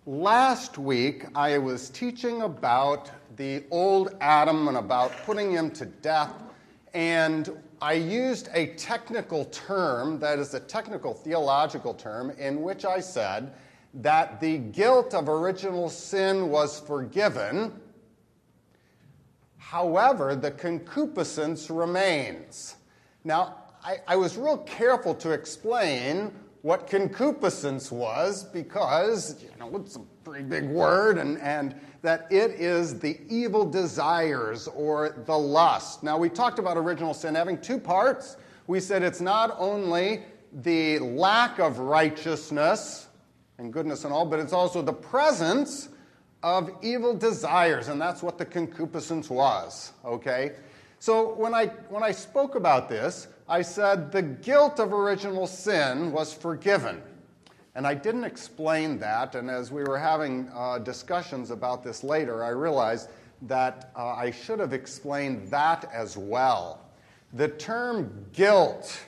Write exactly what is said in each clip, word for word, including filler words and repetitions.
Last week, I was teaching about the old Adam and about putting him to death, and I used a technical term, that is a technical theological term, in which I said that the guilt of original sin was forgiven. However, the concupiscence remains. Now, I, I was real careful to explain what concupiscence was because, you know, it's a pretty big word, and, and that it is the evil desires or the lust. Now, we talked about original sin having two parts. We said it's not only the lack of righteousness and goodness and all, but it's also the presence of evil desires, and that's what the concupiscence was, okay? So when I when I spoke about this, I said the guilt of original sin was forgiven. And I didn't explain that, and as we were having uh, discussions about this later, I realized that uh, I should have explained that as well. The term guilt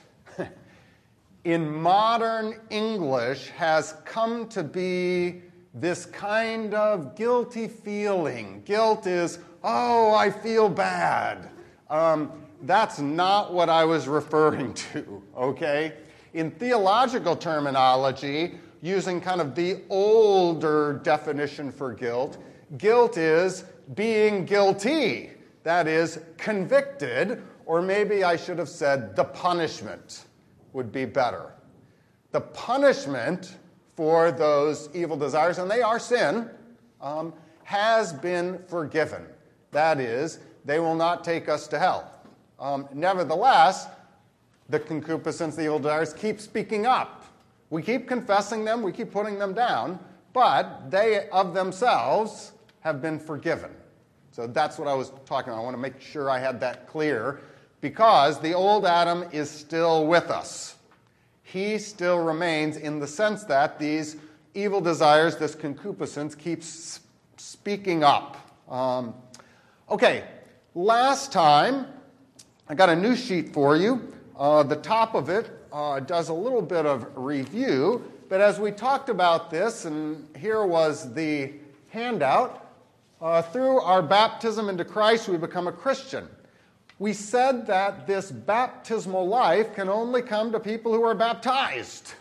in modern English has come to be this kind of guilty feeling. Guilt is, oh, I feel bad. Um, that's not what I was referring to, okay? In theological terminology, using kind of the older definition for guilt, guilt is being guilty. That is, convicted, or maybe I should have said the punishment would be better. The punishment for those evil desires, and they are sin, um, has been forgiven. That is, they will not take us to hell. Um, nevertheless, the concupiscence, the evil desires, keep speaking up. We keep confessing them, we keep putting them down, but they of themselves have been forgiven. So that's what I was talking about. I want to make sure I had that clear, because the old Adam is still with us. He still remains in the sense that these evil desires, this concupiscence, keeps speaking up. Um, okay, last time, I got a new sheet for you. Uh, the top of it uh, does a little bit of review, but as we talked about this, and here was the handout, uh, through our baptism into Christ, we become a Christian. We said that this baptismal life can only come to people who are baptized.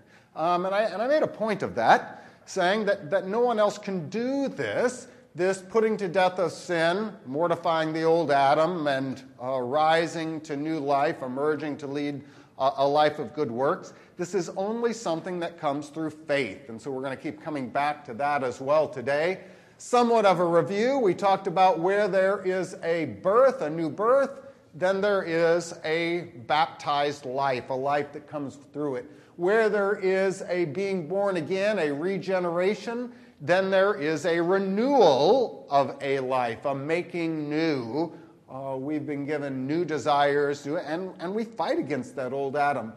um, and, I, and I made a point of that, saying that, that no one else can do this, this putting to death of sin, mortifying the old Adam, and uh, rising to new life, emerging to lead a, a life of good works. This is only something that comes through faith. And so we're going to keep coming back to that as well today. Somewhat of a review. We talked about where there is a birth, a new birth, then there is a baptized life, a life that comes through it. Where there is a being born again, a regeneration, then there is a renewal of a life, a making new. Uh, we've been given new desires, and, and we fight against that old Adam.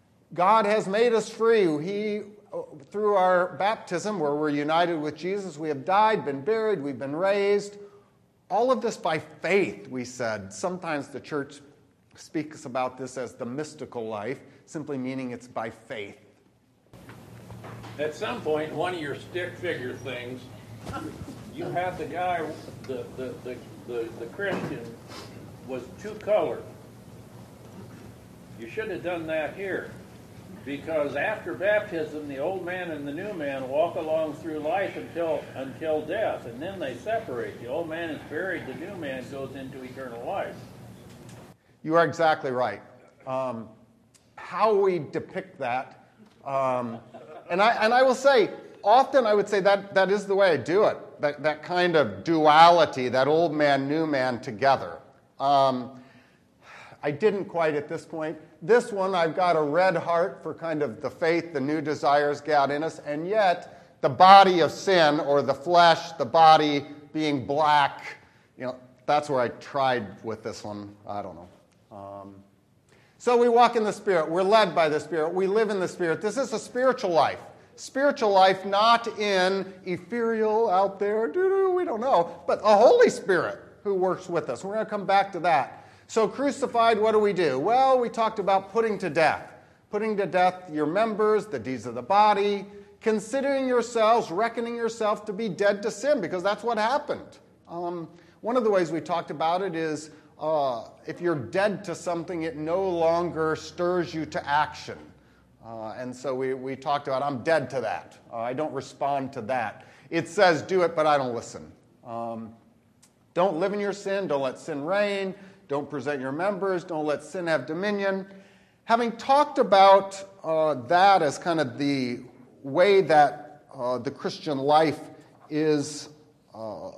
God has made us free. He, through our baptism, where we're united with Jesus, we have died, been buried, we've been raised. All of this by faith, we said. Sometimes the church speaks about this as the mystical life, simply meaning it's by faith. At some point, one of your stick figure things, you had the guy, the, the, the, the, the Christian, was two colored. You should have done that here. Because after baptism, the old man and the new man walk along through life until until death, and then they separate. The old man is buried, the new man goes into eternal life. You are exactly right. Um, how we depict that, um, and I and I will say, often I would say that that is the way I do it. That that kind of duality, that old man, new man together. Um, I didn't quite at this point. This one, I've got a red heart for kind of the faith, the new desires God in us, and yet the body of sin, or the flesh, the body being black, you know, that's where I tried with this one. I don't know. Um, so we walk in the Spirit. We're led by the Spirit. We live in the Spirit. This is a spiritual life. Spiritual life, not in ethereal out there, doo-doo, we don't know, but a Holy Spirit who works with us. We're going to come back to that. So crucified, what do we do? Well, we talked about putting to death. Putting to death your members, the deeds of the body, considering yourselves, reckoning yourself to be dead to sin, because that's what happened. Um, one of the ways we talked about it is uh, if you're dead to something, it no longer stirs you to action. Uh, and so we, we talked about, I'm dead to that. Uh, I don't respond to that. It says do it, but I don't listen. Um, don't live in your sin. Don't let sin reign. Don't present your members. Don't let sin have dominion. Having talked about uh, that as kind of the way that uh, the Christian life is, uh,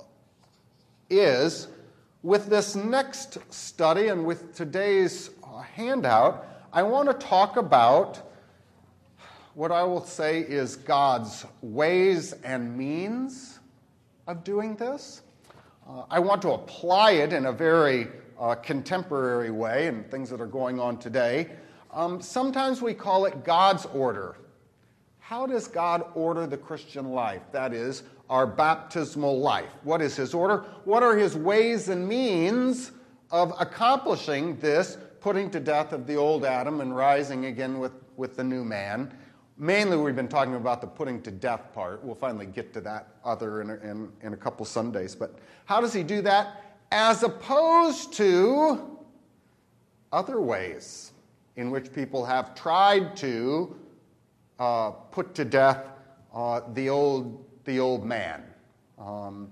is, with this next study and with today's uh, handout, I want to talk about what I will say is God's ways and means of doing this. Uh, I want to apply it in a very uh, contemporary way and things that are going on today. Um, sometimes we call it God's order. How does God order the Christian life? That is, our baptismal life. What is his order? What are his ways and means of accomplishing this, putting to death of the old Adam and rising again with, with the new man? Mainly, we've been talking about the putting to death part. We'll finally get to that other in a, in, in a couple Sundays. But how does he do that? As opposed to other ways in which people have tried to uh, put to death uh, the old the old man, um,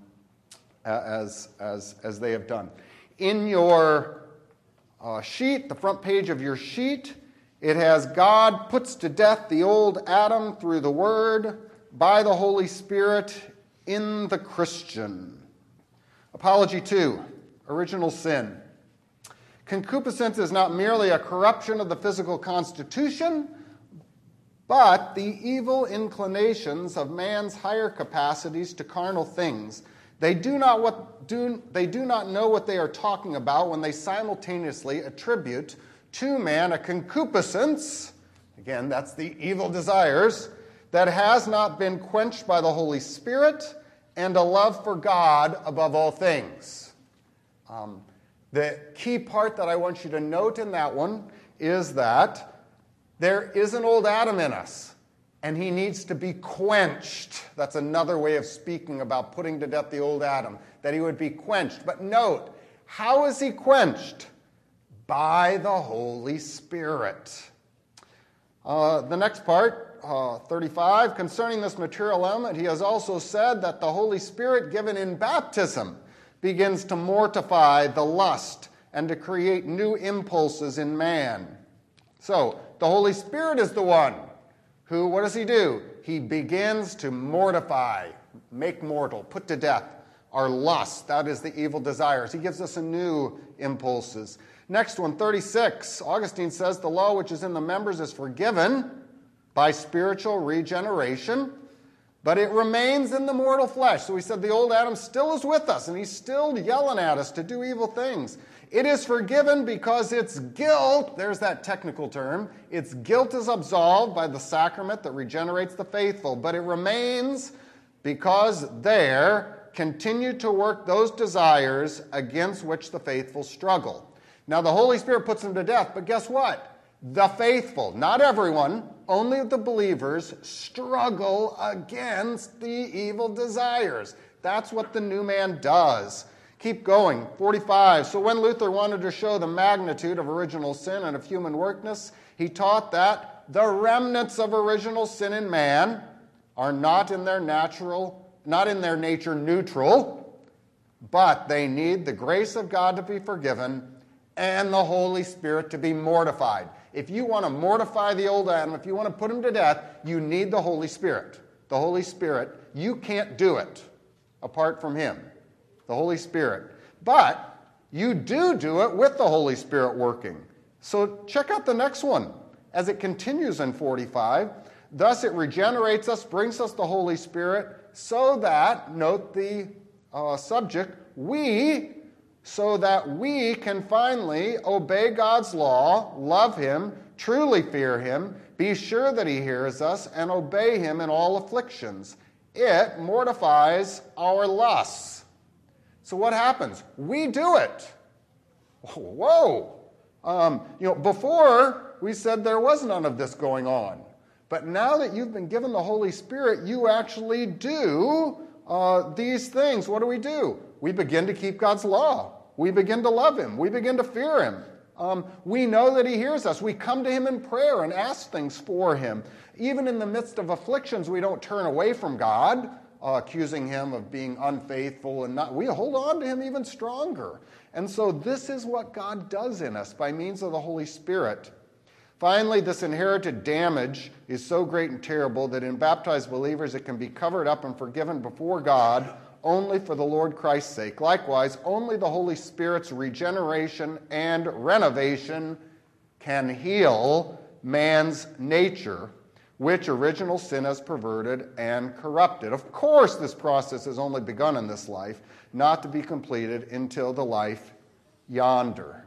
as as as they have done. In your uh, sheet, the front page of your sheet, it has God puts to death the old Adam through the Word by the Holy Spirit in the Christian. Apology two, original sin. Concupiscence is not merely a corruption of the physical constitution, but the evil inclinations of man's higher capacities to carnal things. They do not what do they do not know what they are talking about when they simultaneously attribute to man a concupiscence, again, that's the evil desires, that has not been quenched by the Holy Spirit, and a love for God above all things. Um, the key part that I want you to note in that one is that there is an old Adam in us, and he needs to be quenched. That's another way of speaking about putting to death the old Adam, that he would be quenched. But note, how is he quenched? By the Holy Spirit. Uh, the next part, uh, thirty-five, concerning this material element, he has also said that the Holy Spirit given in baptism begins to mortify the lust and to create new impulses in man. So, the Holy Spirit is the one who, what does he do? He begins to mortify, make mortal, put to death our lust. That is the evil desires. He gives us a new impulses. Next one, thirty-six. Augustine says the law which is in the members is forgiven by spiritual regeneration, but it remains in the mortal flesh. So he said the old Adam still is with us, and he's still yelling at us to do evil things. It is forgiven because its guilt, there's that technical term, its guilt is absolved by the sacrament that regenerates the faithful, but it remains because there continue to work those desires against which the faithful struggle. Now, the Holy Spirit puts them to death, but guess what? The faithful, not everyone, only the believers, struggle against the evil desires. That's what the new man does. Keep going. forty-five. So when Luther wanted to show the magnitude of original sin and of human weakness, he taught that the remnants of original sin in man are not in their natural, not in their nature neutral, but they need the grace of God to be forgiven and the Holy Spirit to be mortified. If you want to mortify the old Adam, if you want to put him to death, you need the Holy Spirit. The Holy Spirit, you can't do it apart from him, the Holy Spirit. But you do do it with the Holy Spirit working. So check out the next one as it continues in forty-five. Thus it regenerates us, brings us the Holy Spirit, so that, note the uh, subject, we, so that we can finally obey God's law, love him, truly fear him, be sure that he hears us, and obey him in all afflictions. It mortifies our lusts. So what happens? We do it. Whoa. Um, you know, before we said there was none of this going on. But now that you've been given the Holy Spirit, you actually do uh, these things. What do we do? We begin to keep God's law. We begin to love him. We begin to fear him. Um, we know that he hears us. We come to him in prayer and ask things for him. Even in the midst of afflictions, we don't turn away from God, uh, accusing him of being unfaithful and not. We hold on to him even stronger. And so this is what God does in us by means of the Holy Spirit. Finally, this inherited damage is so great and terrible that in baptized believers it can be covered up and forgiven before God only for the Lord Christ's sake. Likewise, only the Holy Spirit's regeneration and renovation can heal man's nature, which original sin has perverted and corrupted. Of course, this process has only begun in this life, not to be completed until the life yonder.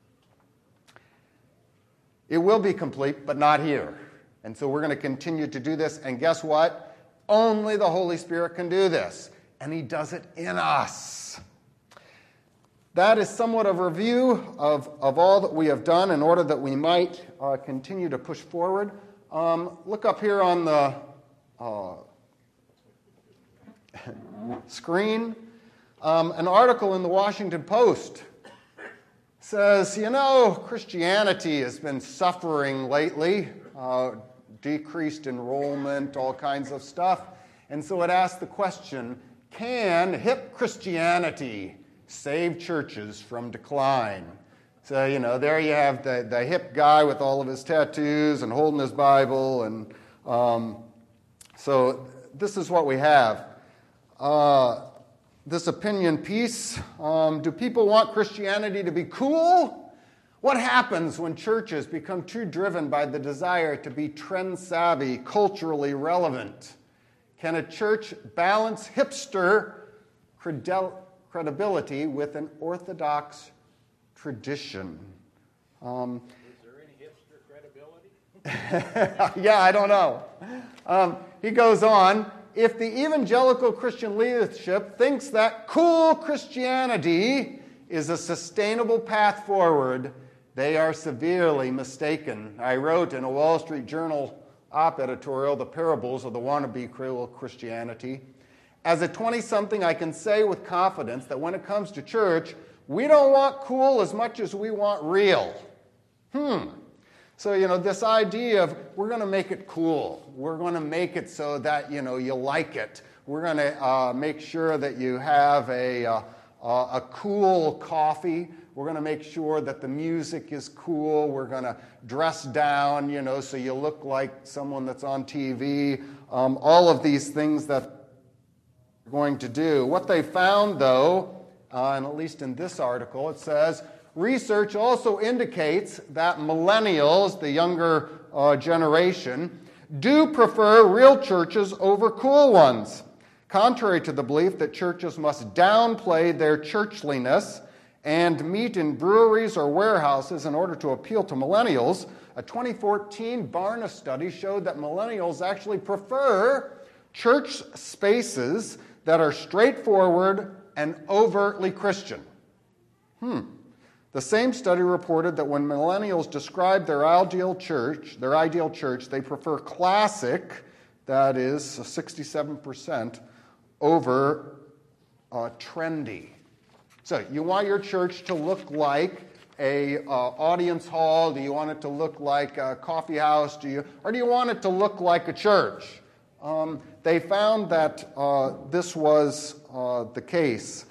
It will be complete, but not here. And so we're going to continue to do this. And guess what? Only the Holy Spirit can do this. And he does it in us. That is somewhat of a review of, of all that we have done in order that we might uh, continue to push forward. Um, look up here on the uh, screen. Um, an article in the Washington Post says, you know, Christianity has been suffering lately, uh, decreased enrollment, all kinds of stuff. And so it asks the question, can hip Christianity save churches from decline? So, you know, there you have the, the hip guy with all of his tattoos and holding his Bible. And um, so this is what we have. Uh, this opinion piece, um, do people want Christianity to be cool? What happens when churches become too driven by the desire to be trend-savvy, culturally relevant? Can a church balance hipster credel- credibility with an orthodox tradition? Um, Is there any hipster credibility? yeah, I don't know. Um, he goes on, if the evangelical Christian leadership thinks that cool Christianity is a sustainable path forward, they are severely mistaken. I wrote in a Wall Street Journal op editorial, The Parables of the Wannabe Cool Christianity. As a twenty-something, I can say with confidence that when it comes to church, we don't want cool as much as we want real. Hmm. So, you know, this idea of we're going to make it cool. We're going to make it so that, you know, you like it. We're going to uh, make sure that you have a, uh, uh, a cool coffee. We're going to make sure that the music is cool. We're going to dress down, you know, so you look like someone that's on T V. Um, all of these things that we're going to do. What they found, though, uh, and at least in this article, it says, research also indicates that millennials, the younger uh, generation, do prefer real churches over cool ones. Contrary to the belief that churches must downplay their churchliness and meet in breweries or warehouses in order to appeal to millennials, a twenty fourteen Barna study showed that millennials actually prefer church spaces that are straightforward and overtly Christian. Hmm. The same study reported that when millennials describe their ideal church, their ideal church, they prefer classic, that is sixty-seven percent, over uh, trendy. So you want your church to look like a uh, audience hall? Do you want it to look like a coffee house? Do you, or do you want it to look like a church? Um, they found that uh, this was uh, the case.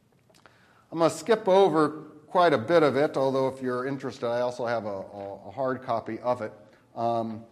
I'm going to skip over quite a bit of it, although if you're interested, I also have a, a hard copy of it. Um,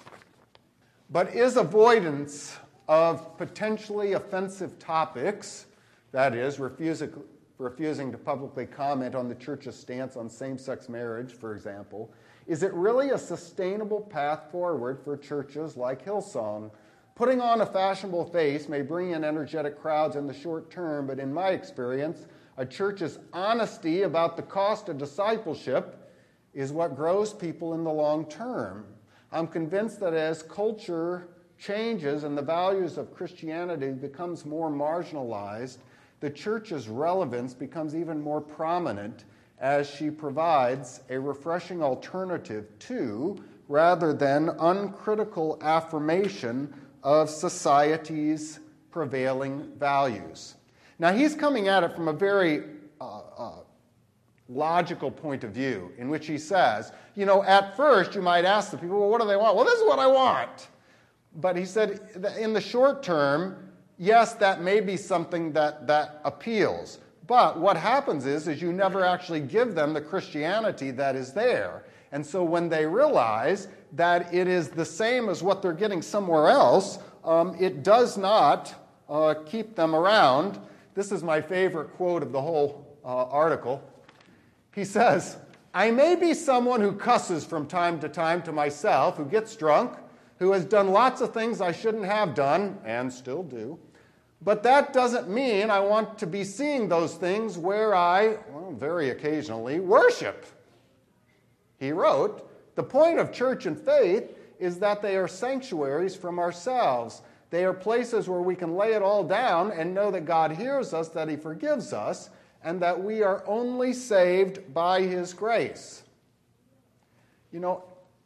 but is avoidance of potentially offensive topics, that is, refusing, refusing to publicly comment on the church's stance on same-sex marriage, for example, is it really a sustainable path forward for churches like Hillsong? Putting on a fashionable face may bring in energetic crowds in the short term, but in my experience, a church's honesty about the cost of discipleship is what grows people in the long term. I'm convinced that as culture changes and the values of Christianity becomes more marginalized, the church's relevance becomes even more prominent as she provides a refreshing alternative to rather than uncritical affirmation of society's prevailing values. Now, he's coming at it from a very uh, uh, logical point of view, in which he says, you know, at first you might ask the people, well, what do they want? Well, this is what I want. But he said, in the short term, yes, that may be something that, that appeals. But what happens is, is you never actually give them the Christianity that is there. And so when they realize that it is the same as what they're getting somewhere else, um, it does not uh, keep them around. This is my favorite quote of the whole uh, article. He says, I may be someone who cusses from time to time to myself, who gets drunk, who has done lots of things I shouldn't have done, and still do. But that doesn't mean I want to be seeing those things where I, well, very occasionally, worship. He wrote, the point of church and faith is that they are sanctuaries from ourselves. They are places where we can lay it all down and know that God hears us, that he forgives us, and that we are only saved by his grace. You know,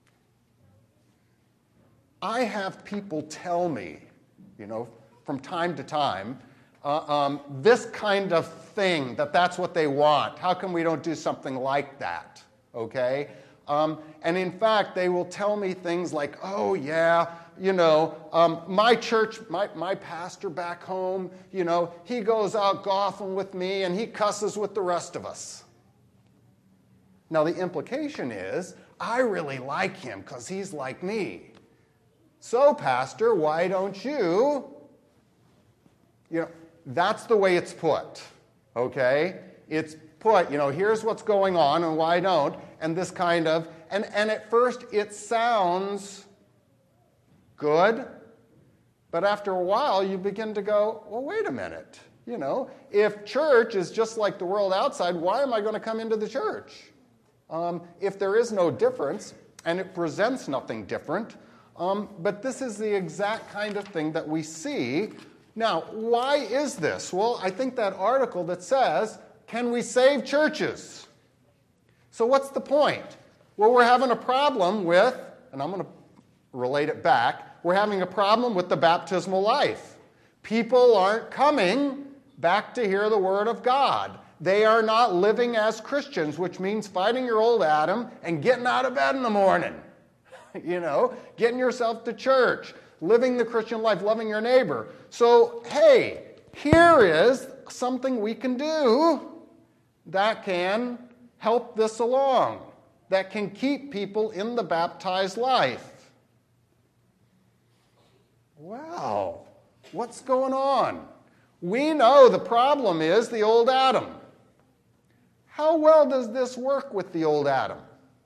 I have people tell me, you know, from time to time, uh, um, this kind of thing, that that's what they want. How come we don't do something like that, okay? Um, and in fact, they will tell me things like, oh, yeah, you know, um, my church, my, my pastor back home, you know, he goes out golfing with me and he cusses with the rest of us. Now, the implication is, I really like him because he's like me. So, pastor, why don't you? You know, that's the way it's put, okay? It's put, you know, here's what's going on and why don't, and this kind of, and, and at first it sounds good, but after a while you begin to go, well, wait a minute. You know, if church is just like the world outside, why am I going to come into the church? Um, if there is no difference, and it presents nothing different, um, but this is the exact kind of thing that we see. Now, why is this? Well, I think that article that says, can we save churches? So what's the point? Well, we're having a problem with, and I'm going to relate it back, we're having a problem with the baptismal life. People aren't coming back to hear the word of God. They are not living as Christians, which means fighting your old Adam and getting out of bed in the morning. You know, getting yourself to church, living the Christian life, loving your neighbor. So, hey, here is something we can do that can help this along, that can keep people in the baptized life. Wow, what's going on? We know the problem is the old Adam. How well does this work with the old Adam?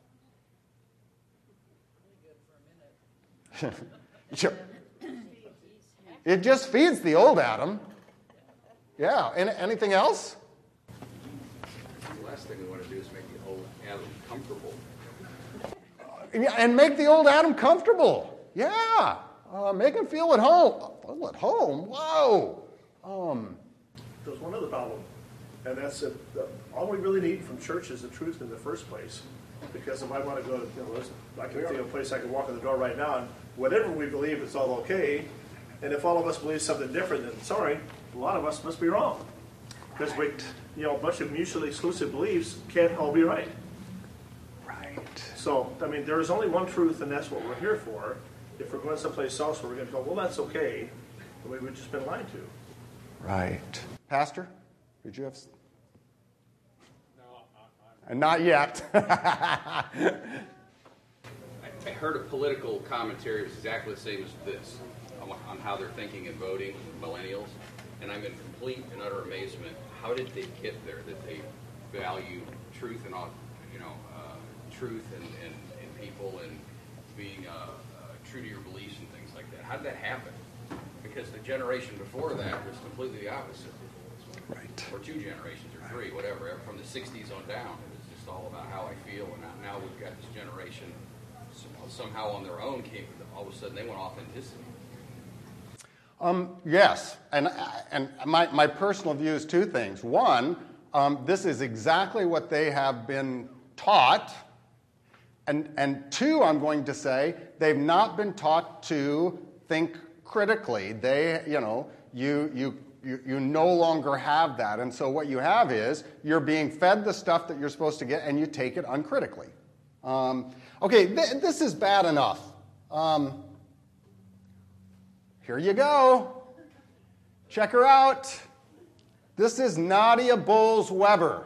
It just feeds the old Adam. Yeah. And anything else? The last thing we want to do is make the old Adam comfortable. Uh, and make the old Adam comfortable. Yeah. Uh, make him feel at home. Oh, at home? Whoa. Um, There's one other problem, and that's that the, all we really need from church is the truth in the first place. Because if I want to go to, you know, I can think of a place I can walk in the door right now, and whatever we believe is all okay. And if all of us believe something different, then sorry, a lot of us must be wrong. Because we, you know, a bunch of mutually exclusive beliefs can't all be right. Right. So, I mean, there is only one truth, and that's what we're here for. If we're going someplace else where we're going to go, well, that's okay, then we've just been lied to. Right. Pastor, did you have... And not yet. I, I heard a political commentary that was exactly the same as this, on, on how they're thinking and voting, millennials, and I'm in complete and utter amazement. How did they get there? That they value truth and all, you know, uh, truth and, and, and people and being uh, uh, true to your beliefs and things like that. How did that happen? Because the generation before that was completely the opposite. Right. Or two generations or three, whatever, from the sixties on down. It's all about how I feel, and now we've got this generation somehow on their own came, all of a sudden they want authenticity. Um, yes, and and my, my personal view is two things. One, um, this is exactly what they have been taught, And, and two, I'm going to say, they've not been taught to think critically. They, you know, you, you, you, you no longer have that. And so what you have is you're being fed the stuff that you're supposed to get, and you take it uncritically. Um, okay, th- this is bad enough. Um, here you go. Check her out. This is Nadia Bolz-Weber.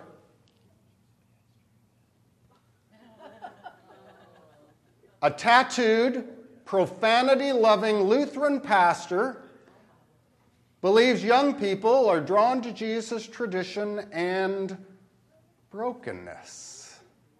A tattooed, profanity-loving Lutheran pastor believes young people are drawn to Jesus' tradition and brokenness.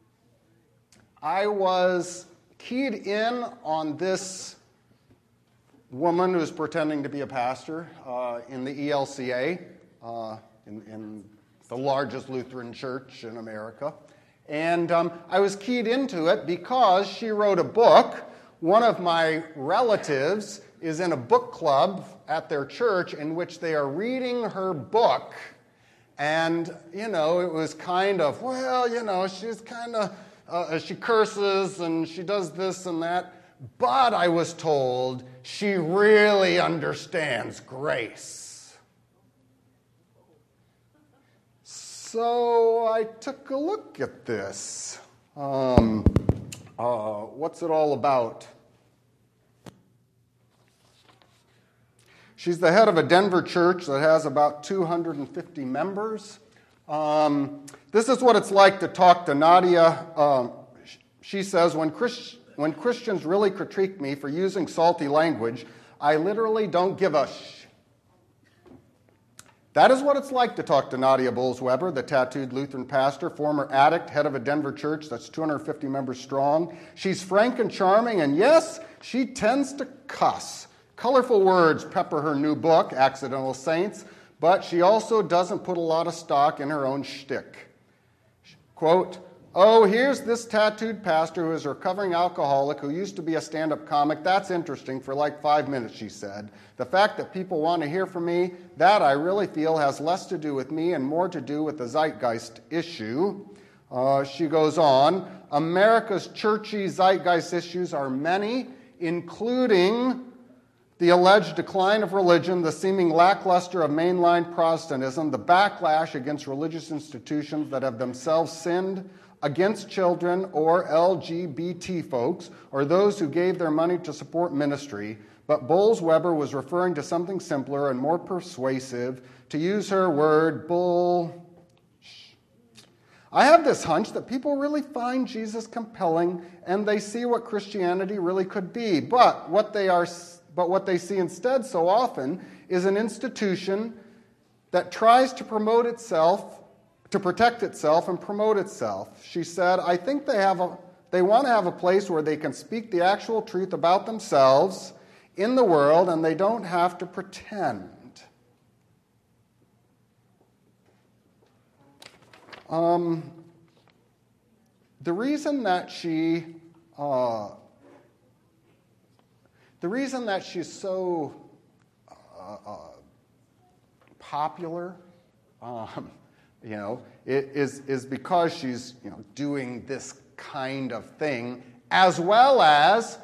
I was keyed in on this woman who's pretending to be a pastor uh, in the E L C A, uh, in, in the largest Lutheran church in America. And um, I was keyed into it because she wrote a book. One of my relatives is in a book club at their church in which they are reading her book. And, you know, it was kind of, well, you know, she's kind of, uh, she curses and she does this and that. But I was told she really understands grace. So I took a look at this. Um, uh, what's it all about? She's the head of a Denver church that has about two hundred fifty members. Um, this is what it's like to talk to Nadia. Um, she says, when, Christ- when Christians really critique me for using salty language, I literally don't give a sh. That is what it's like to talk to Nadia Bolz-Weber, the tattooed Lutheran pastor, former addict, head of a Denver church that's two hundred fifty members strong. She's frank and charming, and yes, she tends to cuss. Colorful words pepper her new book, Accidental Saints, but she also doesn't put a lot of stock in her own shtick. Quote, oh, here's this tattooed pastor who is a recovering alcoholic who used to be a stand-up comic. That's interesting for like five minutes, she said. The fact that people want to hear from me, that I really feel has less to do with me and more to do with the zeitgeist issue. Uh, she goes on, America's churchy zeitgeist issues are many, including the alleged decline of religion, the seeming lackluster of mainline Protestantism, the backlash against religious institutions that have themselves sinned against children or L G B T folks or those who gave their money to support ministry. But Bolz-Weber was referring to something simpler and more persuasive, to use her word, bull. I have this hunch that people really find Jesus compelling and they see what Christianity really could be. But what they are, but what they see instead so often is an institution that tries to promote itself, to protect itself and promote itself. She said, I think they have a, they want to have a place where they can speak the actual truth about themselves in the world, and they don't have to pretend. Um, the reason that she, uh, the reason that she's so uh, uh, popular, um, you know, it is is because she's, you know, doing this kind of thing, as well as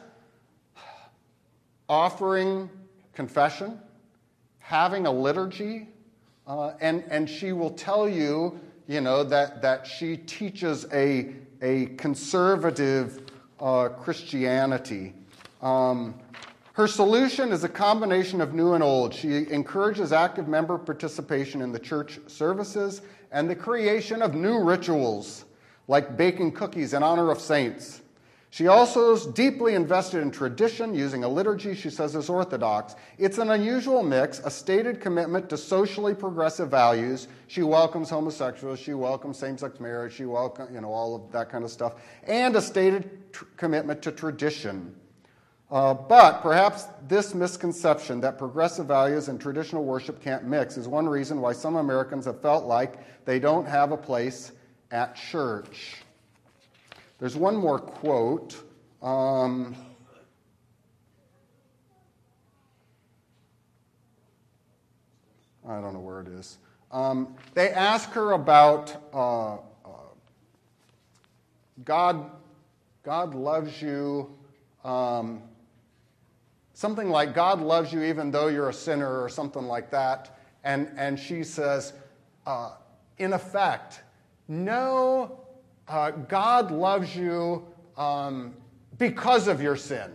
offering confession, having a liturgy, uh, and, and she will tell you, you know, that, that she teaches a, a conservative uh, Christianity. Um, her solution is a combination of new and old. She encourages active member participation in the church services and the creation of new rituals, like baking cookies in honor of saints. She also is deeply invested in tradition, using a liturgy she says is orthodox. It's an unusual mix, a stated commitment to socially progressive values. She welcomes homosexuals, she welcomes same-sex marriage, she welcomes, you know, all of that kind of stuff, and a stated tr- commitment to tradition. Uh, but perhaps this misconception that progressive values and traditional worship can't mix is one reason why some Americans have felt like they don't have a place at church. There's one more quote. Um, I don't know where it is. Um, they ask her about uh, uh, God God loves you, um, something like God loves you even though you're a sinner or something like that. And, and she says, uh, in effect, no, uh, God loves you um, because of your sin.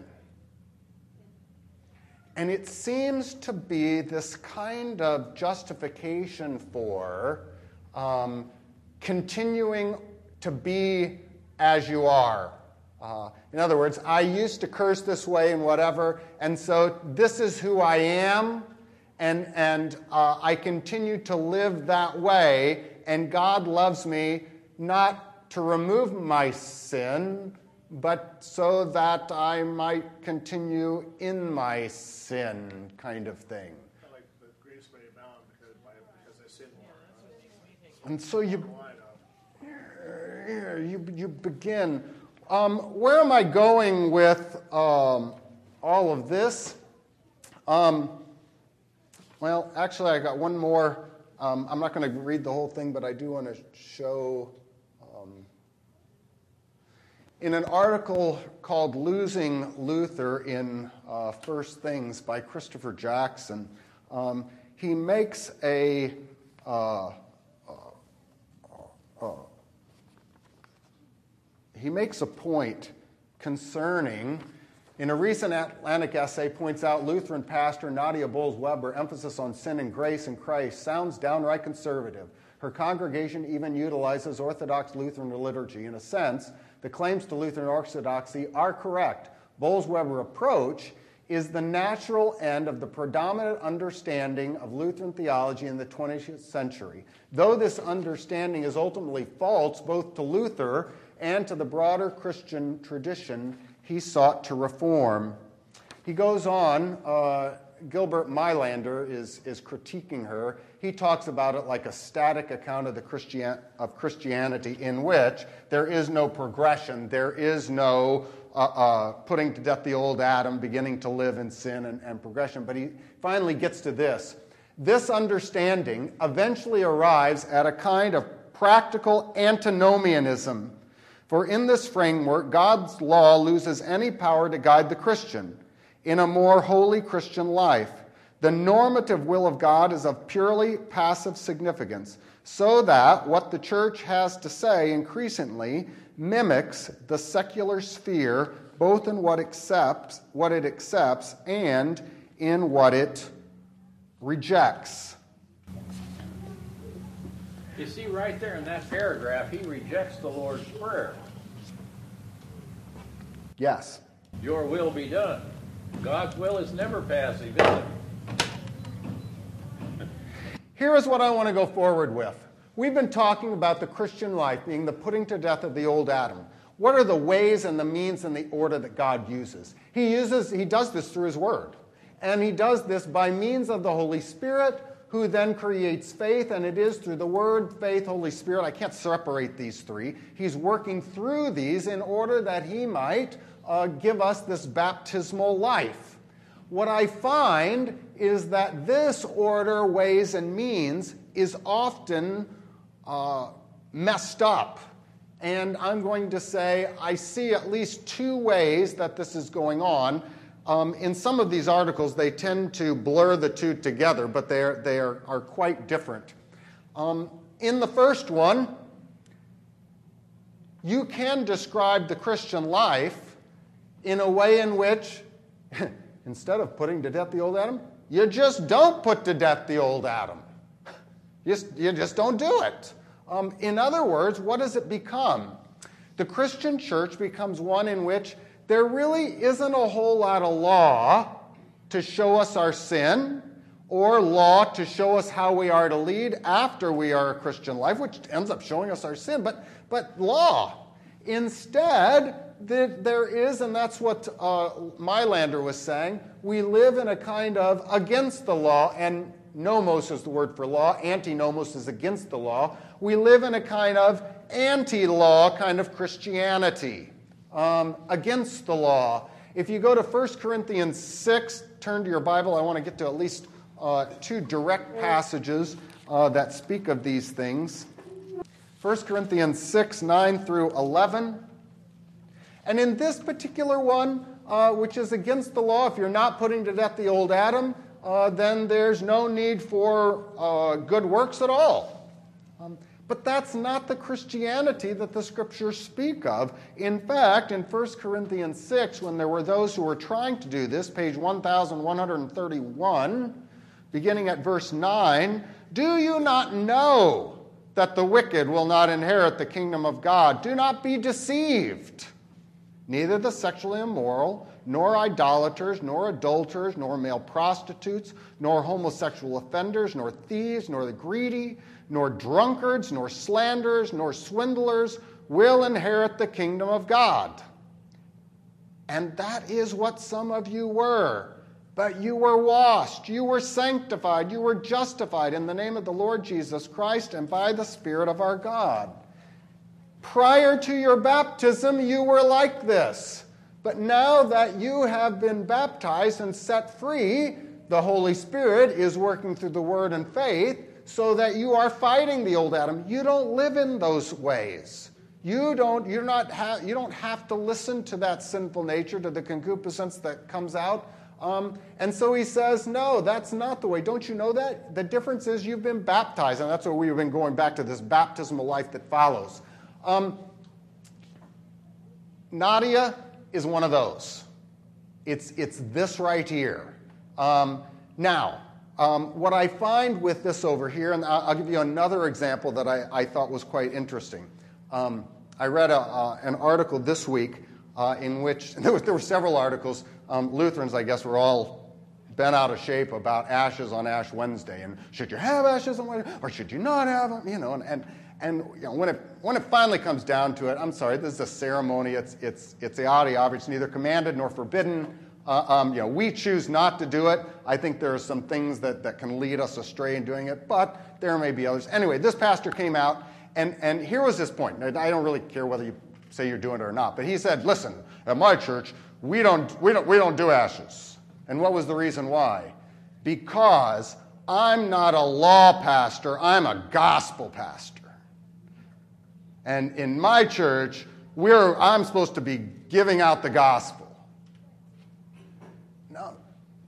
And it seems to be this kind of justification for um, continuing to be as you are. Uh, in other words, I used to curse this way and whatever, and so this is who I am, and, and uh, I continue to live that way, and God loves me not to remove my sin, but so that I might continue in my sin, kind of thing. Kind of like the grace may abound because, by, because I sin more. And so you, you, you begin. Um, where am I going with um, all of this? Um, well, actually, I got one more. Um, I'm not going to read the whole thing, but I do want to show. Um, in an article called Losing Luther in uh, First Things by Christopher Jackson, um, he makes a uh, uh, uh, he makes a point concerning, in a recent Atlantic essay, points out Lutheran pastor Nadia Bolz-Weber emphasis on sin and grace in Christ sounds downright conservative. Her congregation even utilizes Orthodox Lutheran liturgy. In a sense, the claims to Lutheran orthodoxy are correct. Bolz-Weber's approach is the natural end of the predominant understanding of Lutheran theology in the twentieth century. Though this understanding is ultimately false both to Luther and to the broader Christian tradition he sought to reform. He goes on, uh, Gilbert Meilander is, is critiquing her. He talks about it like a static account of, the Christian, of Christianity in which there is no progression, there is no uh, uh, putting to death the old Adam, beginning to live in sin and, and progression. But he finally gets to this. This understanding eventually arrives at a kind of practical antinomianism. For in this framework, God's law loses any power to guide the Christian in a more holy Christian life. The normative will of God is of purely passive significance, so that what the church has to say increasingly mimics the secular sphere, both in what accepts, what it accepts and in what it rejects. You see right there in that paragraph, he rejects the Lord's Prayer. Yes. Your will be done. God's will is never passive, is it? Here is what I want to go forward with. We've been talking about the Christian life being the putting to death of the old Adam. What are the ways and the means and the order that God uses? He uses, he does this through his word. And he does this by means of the Holy Spirit, who then creates faith, and it is through the Word, faith, Holy Spirit. I can't separate these three. He's working through these in order that he might uh, give us this baptismal life. What I find is that this order, ways, and means is often uh, messed up. And I'm going to say I see at least two ways that this is going on. Um, in some of these articles, they tend to blur the two together, but they are, they are, are quite different. Um, in the first one, you can describe the Christian life in a way in which, instead of putting to death the old Adam, you just don't put to death the old Adam. You just, you just don't do it. Um, in other words, what does it become? The Christian church becomes one in which there really isn't a whole lot of law to show us our sin or law to show us how we are to lead after we are a Christian life, which ends up showing us our sin, but, but law. Instead, the, there is, and that's what uh, Meilander was saying, we live in a kind of against the law, and nomos is the word for law, antinomos is against the law. We live in a kind of anti-law kind of Christianity. Um, against the law. If you go to First Corinthians six, turn to your Bible. I want to get to at least uh, two direct passages uh, that speak of these things. First Corinthians six, nine through eleven. And in this particular one, uh, which is against the law, if you're not putting to death the old Adam, uh, then there's no need for uh, good works at all. Um, but that's not the Christianity that the Scriptures speak of. In fact, in First Corinthians six, when there were those who were trying to do this, page one thousand one hundred thirty-one, beginning at verse nine, do you not know that the wicked will not inherit the kingdom of God? Do not be deceived. Neither the sexually immoral, nor idolaters, nor adulterers, nor male prostitutes, nor homosexual offenders, nor thieves, nor the greedy, nor drunkards, nor slanderers, nor swindlers will inherit the kingdom of God. And that is what some of you were. But you were washed, you were sanctified, you were justified in the name of the Lord Jesus Christ and by the Spirit of our God. Prior to your baptism, you were like this. But now that you have been baptized and set free, the Holy Spirit is working through the Word and faith so that you are fighting the old Adam. You don't live in those ways. You don't, you're not ha- you don't have to listen to that sinful nature, to the concupiscence that comes out. Um, and so he says, no, that's not the way. Don't you know that? The difference is you've been baptized, and that's what we've been going back to, this baptismal life that follows. Um, Nadia is one of those. It's, it's this right here. Um, now, um, what I find with this over here, and I'll, I'll give you another example that I, I thought was quite interesting. Um, I read a, uh, an article this week uh, in which, there, was, there were several articles. Um, Lutherans, I guess, were all bent out of shape about ashes on Ash Wednesday, and should you have ashes on Wednesday, or should you not have them? You know, and and, and you know, when it when it finally comes down to it, I'm sorry, this is a ceremony. It's it's it's eaudiav. It's neither commanded nor forbidden. Uh, um, you know, we choose not to do it. I think there are some things that, that can lead us astray in doing it, but there may be others. Anyway, this pastor came out, and and here was his point. I don't really care whether you say you're doing it or not, but he said, listen, at my church, We don't, we don't, we don't do ashes. And what was the reason why? Because I'm not a law pastor, I'm a gospel pastor. And in my church, we're, I'm supposed to be giving out the gospel. No.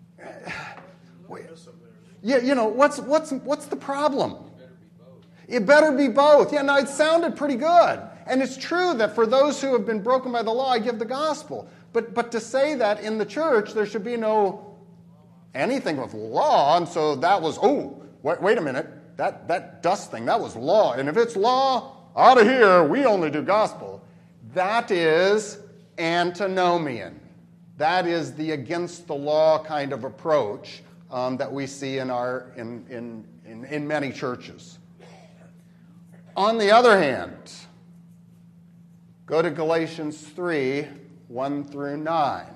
Yeah, you know, what's, what's, what's the problem? It better be both. Yeah, no, it sounded pretty good. And it's true that for those who have been broken by the law, I give the gospel. But but to say that in the church there should be no anything with law, and so that was, oh, wait, wait a minute, that, that dust thing, that was law. And if it's law, out of here, we only do gospel. That is antinomian. That is the against the law kind of approach um, that we see in, our, in, in, in, in many churches. On the other hand, go to Galatians three, one through nine.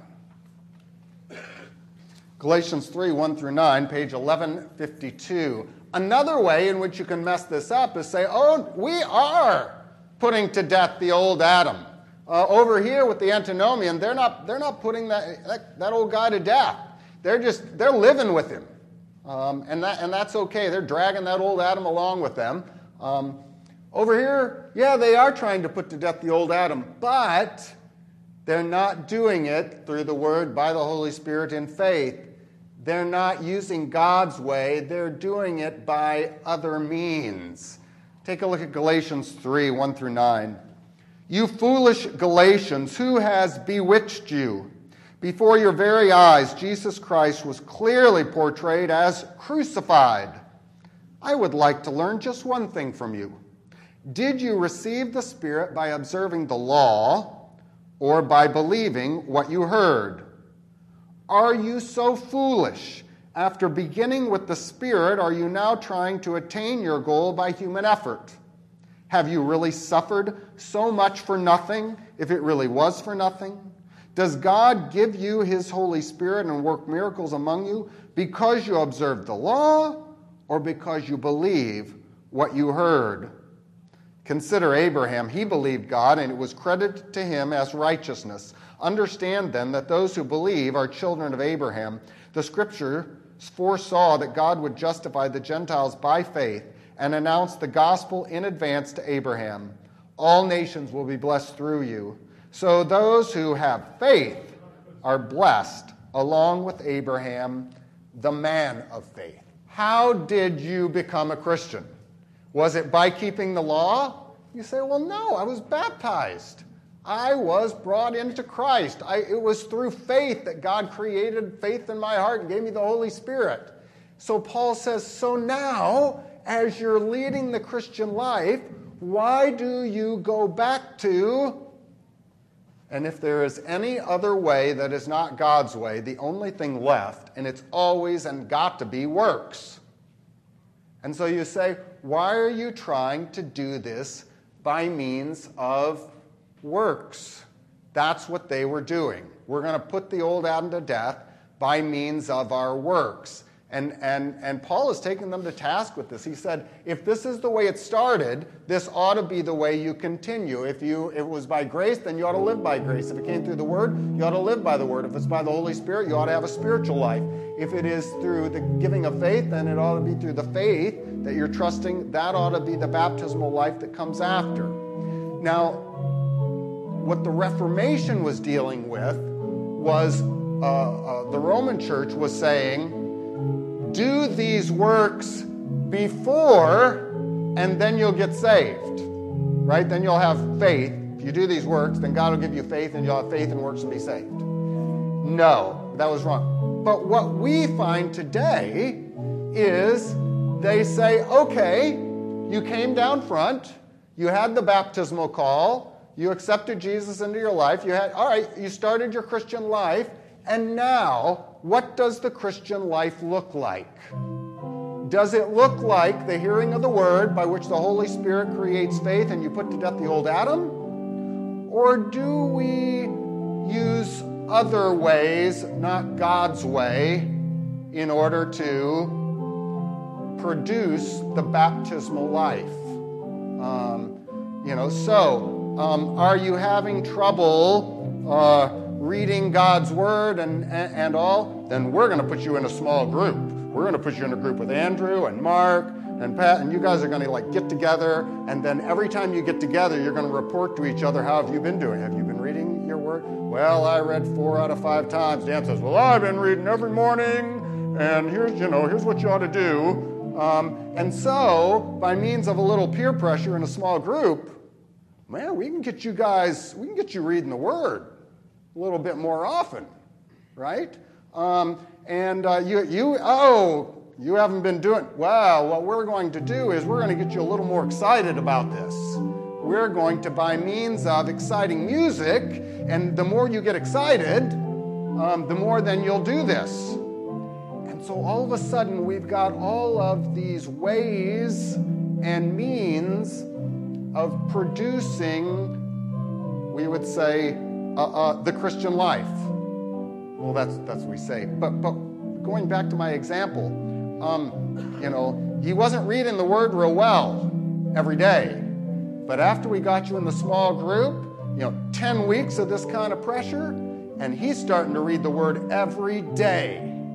Galatians three, one through nine, page eleven fifty-two. Another way in which you can mess this up is say, oh, we are putting to death the old Adam. Uh, over here with the antinomian, they're not, they're not putting that, that, that old guy to death. They're just, they're living with him. Um, and, that, and that's okay. They're dragging that old Adam along with them. Um, over here, yeah, they are trying to put to death the old Adam, but they're not doing it through the Word by the Holy Spirit in faith. They're not using God's way. They're doing it by other means. Take a look at Galatians three, one through nine. You foolish Galatians, who has bewitched you? Before your very eyes, Jesus Christ was clearly portrayed as crucified. I would like to learn just one thing from you. Did you receive the Spirit by observing the law or by believing what you heard? Are you so foolish? After beginning with the Spirit, are you now trying to attain your goal by human effort? Have you really suffered so much for nothing, if it really was for nothing? Does God give you His Holy Spirit and work miracles among you because you observed the law or because you believe what you heard? Consider Abraham. He believed God, and it was credited to him as righteousness. Understand, then, that those who believe are children of Abraham. The Scriptures foresaw that God would justify the Gentiles by faith and announce the gospel in advance to Abraham. All nations will be blessed through you. So those who have faith are blessed, along with Abraham, the man of faith. How did you become a Christian? Was it by keeping the law? You say, well, no, I was baptized. I was brought into Christ. I, it was through faith that God created faith in my heart and gave me the Holy Spirit. So Paul says, so now, as you're leading the Christian life, why do you go back to, and if there is any other way that is not God's way, the only thing left, and it's always and got to be, works. And so you say, why are you trying to do this by means of works? That's what they were doing. We're going to put the old Adam to death by means of our works. And, and, and Paul is taking them to task with this. He said, if this is the way it started, this ought to be the way you continue. If, you, if it was by grace, then you ought to live by grace. If it came through the Word, you ought to live by the Word. If it's by the Holy Spirit, you ought to have a spiritual life. If it is through the giving of faith, then it ought to be through the faith that you're trusting. That ought to be the baptismal life that comes after. Now, what the Reformation was dealing with was uh, uh, the Roman Church was saying, do these works before, and then you'll get saved, right? Then you'll have faith. If you do these works, then God will give you faith, and you'll have faith and works and be saved. No, that was wrong. But what we find today is they say, okay, you came down front, you had the baptismal call, you accepted Jesus into your life, you had, all right, you started your Christian life, and now, what does the Christian life look like? Does it look like the hearing of the Word by which the Holy Spirit creates faith and you put to death the old Adam? Or do we use other ways, not God's way, in order to produce the baptismal life? Um, you know, so um, are you having trouble uh, reading God's Word and, and, and all? Then we're going to put you in a small group. We're going to put you in a group with Andrew and Mark and Pat, and you guys are going to like get together, and then every time you get together, you're going to report to each other, how have you been doing? Have you been reading your Word? Well, I read four out of five times. Dan says, well, I've been reading every morning, and here's, you know, here's what you ought to do. Um, and so, by means of a little peer pressure in a small group, man, we can get you guys, we can get you reading the Word a little bit more often, right? Um, and uh, you, you, oh, you haven't been doing, well, what we're going to do is we're going to get you a little more excited about this. We're going to, by means of exciting music, and the more you get excited, um, the more then you'll do this. And so all of a sudden, we've got all of these ways and means of producing, we would say, uh, uh, the Christian life. Well, that's that's what we say. But but going back to my example, um, you know, he wasn't reading the Word real well every day. But after we got you in the small group, you know, ten weeks of this kind of pressure, and he's starting to read the Word every day.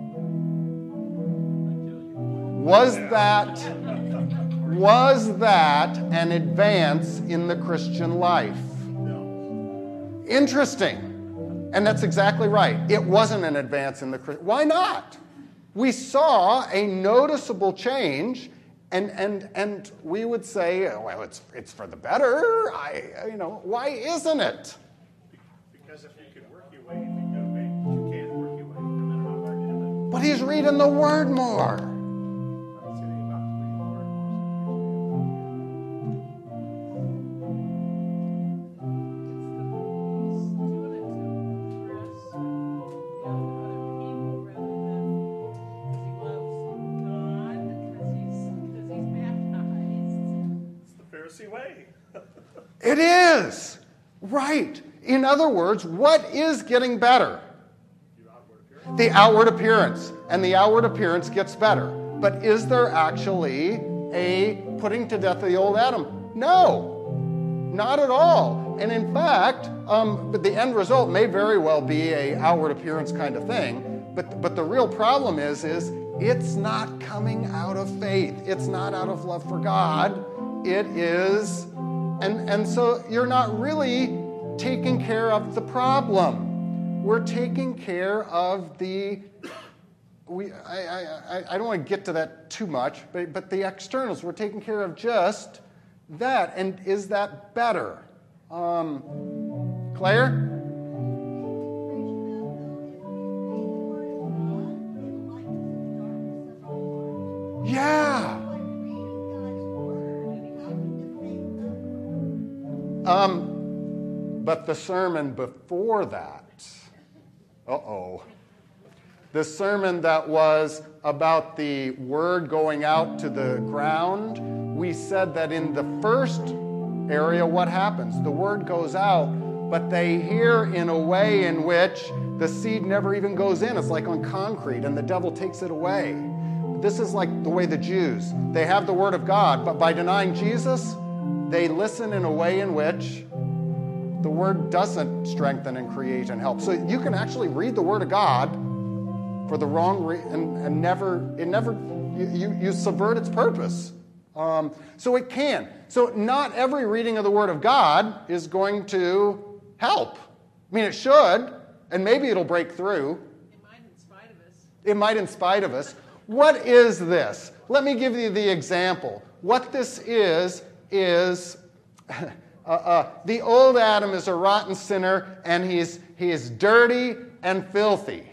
Was that was that an advance in the Christian life? Interesting. And that's exactly right. It wasn't an advance in the Christian. Why not? We saw a noticeable change, and and and we would say, well, it's it's for the better. I you know, why isn't it? Because if you could work your way, you can go away. You can't work your way, no matter how hard you do it. But he's reading the Word more. I don't see anything about reading the Word more. Way. It is. Right. In other words, what is getting better? The outward appearance. And the outward appearance gets better. But is there actually a putting to death of the old Adam? No. Not at all. And in fact, um, but the end result may very well be a outward appearance kind of thing. But, but the real problem is, is it's not coming out of faith. It's not out of love for God. It is, and, and so you're not really taking care of the problem. We're taking care of the, we, I, I, I don't want to get to that too much, but, but the externals, we're taking care of just that. And is that better? Um, Claire? Yeah. Um, but the sermon before that, uh-oh, the sermon that was about the word going out to the ground, we said that in the first area, what happens? The word goes out, but they hear in a way in which the seed never even goes in. It's like on concrete, and the devil takes it away. This is like the way the Jews, they have the word of God, but by denying Jesus, they listen in a way in which the word doesn't strengthen and create and help. So you can actually read the word of God for the wrong reason and, and never, it never, you, you, you subvert its purpose. Um, so it can. So not every reading of the word of God is going to help. I mean, it should, and maybe it'll break through. It might in spite of us. It might in spite of us. What is this? Let me give you the example. What this is, is uh, uh, the old Adam is a rotten sinner, and he's, he is dirty and filthy.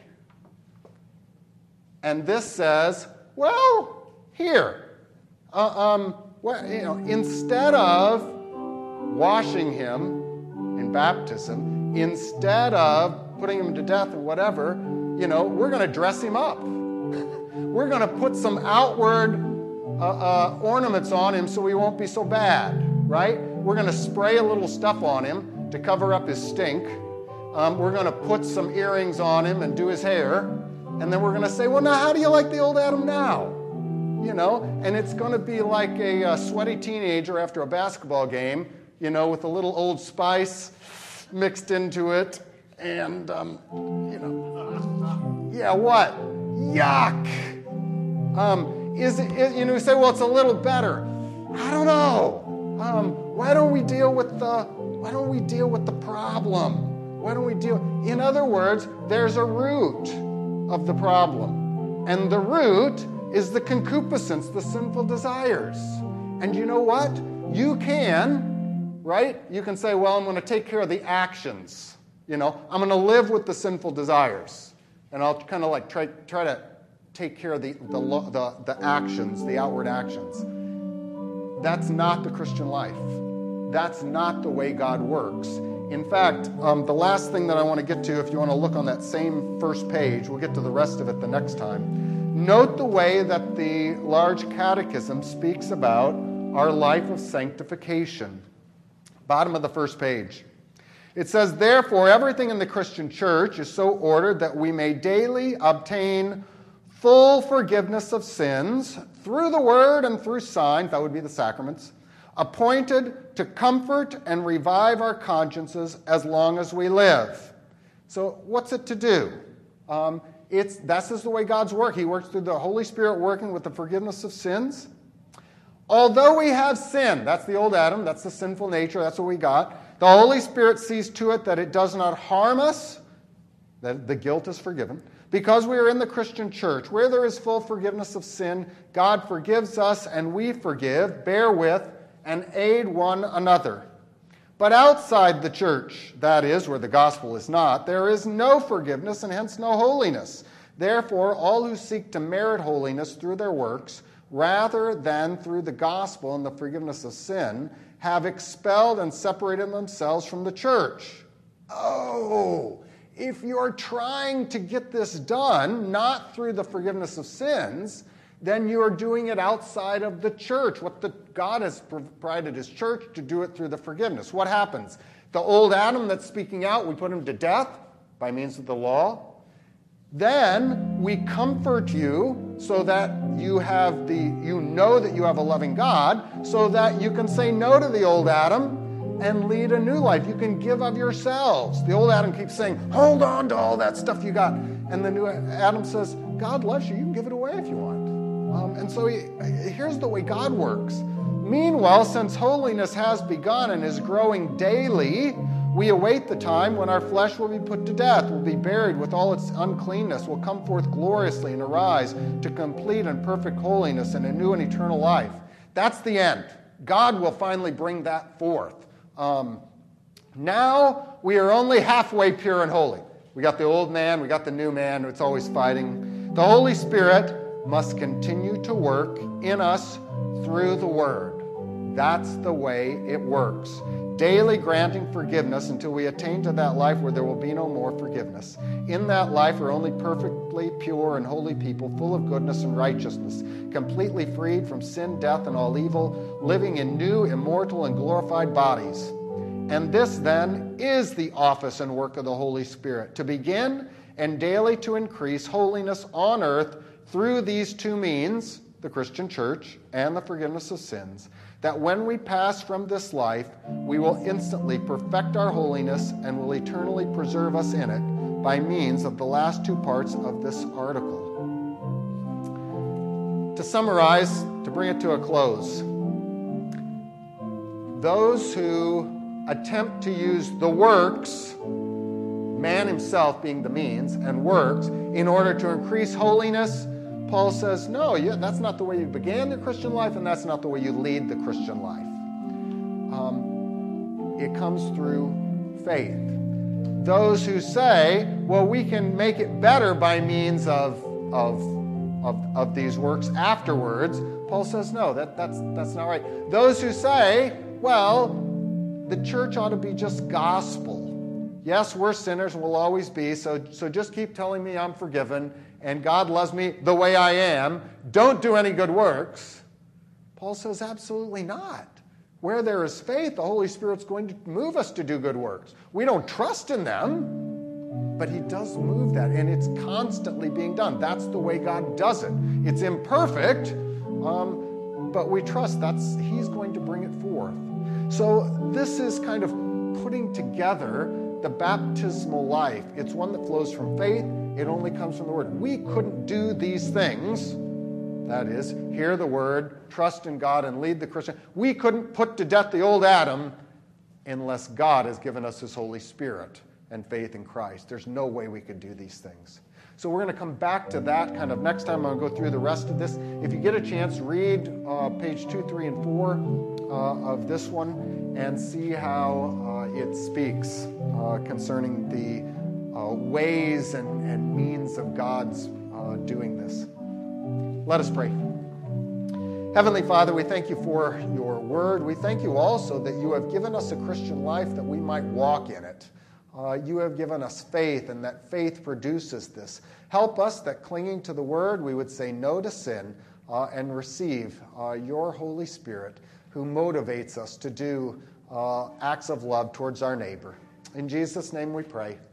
And this says, well, here, uh, um, well, you know, instead of washing him in baptism, instead of putting him to death or whatever, you know, we're going to dress him up. We're going to put some outward uh, uh, ornaments on him so he won't be so bad, right? We're going to spray a little stuff on him to cover up his stink. Um, we're going to put some earrings on him and do his hair. And then we're going to say, well, now, how do you like the old Adam now? You know, and it's going to be like a, a sweaty teenager after a basketball game, you know, with a little Old Spice mixed into it. And, um, you know, yeah, what? Yuck. Um, is it, is, you know, you say, well, it's a little better. I don't know. Um, why don't we deal with the, why don't we deal with the problem? Why don't we deal, in other words, there's a root of the problem. And the root is the concupiscence, the sinful desires. And you know what? You can, right? You can say, well, I'm going to take care of the actions. You know, I'm going to live with the sinful desires. And I'll kind of like try, try to take care of the, the, the, the actions, the outward actions. That's not the Christian life. That's not the way God works. In fact, um, the last thing that I want to get to, if you want to look on that same first page, we'll get to the rest of it the next time. Note the way that the large catechism speaks about our life of sanctification. Bottom of the first page. It says, therefore, everything in the Christian church is so ordered that we may daily obtain full forgiveness of sins through the word and through signs, that would be the sacraments, appointed to comfort and revive our consciences as long as we live. So what's it to do? Um, it's This is the way God's work. He works through the Holy Spirit working with the forgiveness of sins. Although we have sin, that's the old Adam, that's the sinful nature, that's what we got. The Holy Spirit sees to it that it does not harm us, that the guilt is forgiven. Because we are in the Christian church, where there is full forgiveness of sin, God forgives us and we forgive, bear with, and aid one another. But outside the church, that is, where the gospel is not, there is no forgiveness and hence no holiness. Therefore, all who seek to merit holiness through their works, rather than through the gospel and the forgiveness of sin, have expelled and separated themselves from the church. Oh, if you're trying to get this done, not through the forgiveness of sins, then you are doing it outside of the church. What the, God has provided his church to do it through the forgiveness. What happens? The old Adam that's speaking out, we put him to death by means of the law. Then we comfort you so that you have the, you know that you have a loving God, so that you can say no to the old Adam and lead a new life. You can give of yourselves. The old Adam keeps saying, hold on to all that stuff you got. And the new Adam says, God loves you. You can give it away if you want. Um, and so he, here's the way God works. Meanwhile, since holiness has begun and is growing daily, We await the time when our flesh will be put to death, will be buried with all its uncleanness, will come forth gloriously and arise to complete and perfect holiness and a new and eternal life. That's the end. God will finally bring that forth. Um, now we are only halfway pure and holy. We got the old man, we got the new man, it's always fighting. The Holy Spirit must continue to work in us through the Word. That's the way it works. Daily granting forgiveness until we attain to that life where there will be no more forgiveness. In that life are only perfectly pure and holy people, full of goodness and righteousness, completely freed from sin, death, and all evil, living in new, immortal, and glorified bodies. And this, then, is the office and work of the Holy Spirit, to begin and daily to increase holiness on earth through these two means, the Christian church and the forgiveness of sins, that when we pass from this life, we will instantly perfect our holiness and will eternally preserve us in it by means of the last two parts of this article. To summarize, to bring it to a close, those who attempt to use the works, man himself being the means, and works, in order to increase holiness, Paul says, no, yeah, that's not the way you began the Christian life, and that's not the way you lead the Christian life. Um, it comes through faith. Those who say, well, we can make it better by means of, of, of, of these works afterwards, Paul says, no, that, that's, that's not right. Those who say, well, the church ought to be just gospel. Yes, we're sinners and will always be, so, so just keep telling me I'm forgiven and God loves me the way I am. Don't do any good works. Paul says, absolutely not. Where there is faith, the Holy Spirit's going to move us to do good works. We don't trust in them, but he does move that, and it's constantly being done. That's the way God does it. It's imperfect, um, but we trust that's he's going to bring it forth. So this is kind of putting together the baptismal life. It's one that flows from faith. It only comes from the Word. We couldn't do these things, that is, hear the Word, trust in God, and lead the Christian. We couldn't put to death the old Adam unless God has given us His Holy Spirit and faith in Christ. There's no way we could do these things. So we're going to come back to that kind of next time. I'm going to go through the rest of this. If you get a chance, read uh, page two, three, and four uh, of this one and see how uh, it speaks uh, concerning the uh, ways and, and means of God's uh, doing this. Let us pray. Heavenly Father, we thank you for your word. We thank you also that you have given us a Christian life that we might walk in it. Uh, you have given us faith, and that faith produces this. Help us that clinging to the word, we would say no to sin uh, and receive uh, your Holy Spirit, who motivates us to do uh, acts of love towards our neighbor. In Jesus' name we pray.